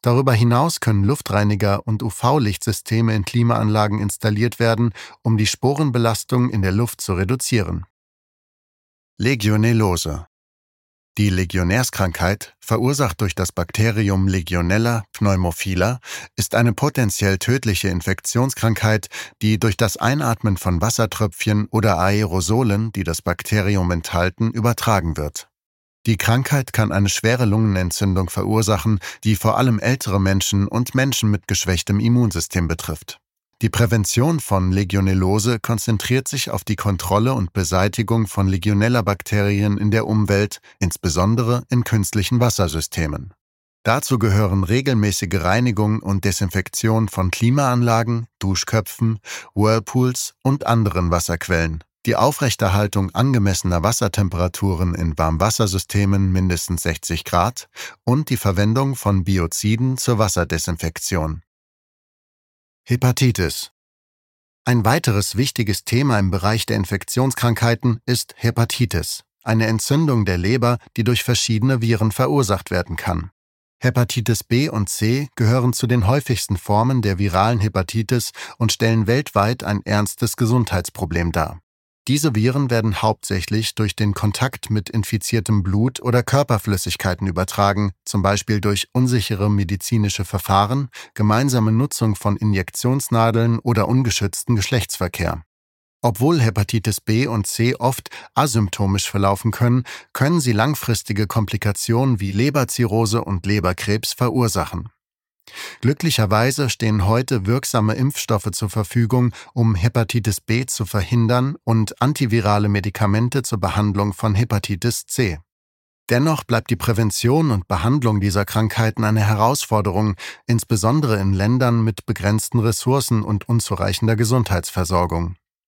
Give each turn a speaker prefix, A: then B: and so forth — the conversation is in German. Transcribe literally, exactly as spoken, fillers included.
A: Darüber hinaus können Luftreiniger und U V-Lichtsysteme in Klimaanlagen installiert werden, um die Sporenbelastung in der Luft zu reduzieren. Legionellose. Die Legionärskrankheit, verursacht durch das Bakterium Legionella pneumophila, ist eine potenziell tödliche Infektionskrankheit, die durch das Einatmen von Wassertröpfchen oder Aerosolen, die das Bakterium enthalten, übertragen wird. Die Krankheit kann eine schwere Lungenentzündung verursachen, die vor allem ältere Menschen und Menschen mit geschwächtem Immunsystem betrifft. Die Prävention von Legionellose konzentriert sich auf die Kontrolle und Beseitigung von Legionella-Bakterien in der Umwelt, insbesondere in künstlichen Wassersystemen. Dazu gehören regelmäßige Reinigung und Desinfektion von Klimaanlagen, Duschköpfen, Whirlpools und anderen Wasserquellen, die Aufrechterhaltung angemessener Wassertemperaturen in Warmwassersystemen mindestens sechzig Grad und die Verwendung von Bioziden zur Wasserdesinfektion. Hepatitis. Ein weiteres wichtiges Thema im Bereich der Infektionskrankheiten ist Hepatitis, eine Entzündung der Leber, die durch verschiedene Viren verursacht werden kann. Hepatitis B und C gehören zu den häufigsten Formen der viralen Hepatitis und stellen weltweit ein ernstes Gesundheitsproblem dar. Diese Viren werden hauptsächlich durch den Kontakt mit infiziertem Blut oder Körperflüssigkeiten übertragen, zum Beispiel durch unsichere medizinische Verfahren, gemeinsame Nutzung von Injektionsnadeln oder ungeschützten Geschlechtsverkehr. Obwohl Hepatitis B und C oft asymptomisch verlaufen können, können sie langfristige Komplikationen wie Leberzirrhose und Leberkrebs verursachen. Glücklicherweise stehen heute wirksame Impfstoffe zur Verfügung, um Hepatitis B zu verhindern und antivirale Medikamente zur Behandlung von Hepatitis C. Dennoch bleibt die Prävention und Behandlung dieser Krankheiten eine Herausforderung, insbesondere in Ländern mit begrenzten Ressourcen und unzureichender Gesundheitsversorgung.